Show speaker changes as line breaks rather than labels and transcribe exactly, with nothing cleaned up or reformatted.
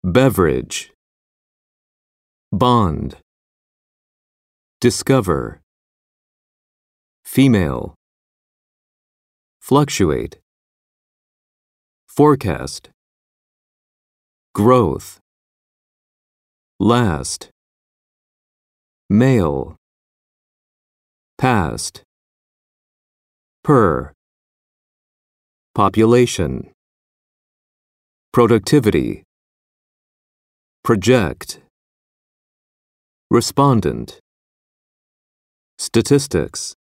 beverage, bond, discover, female, fluctuate, forecast, growth, last, male, past, per, population, productivity, project, respondent, statistics,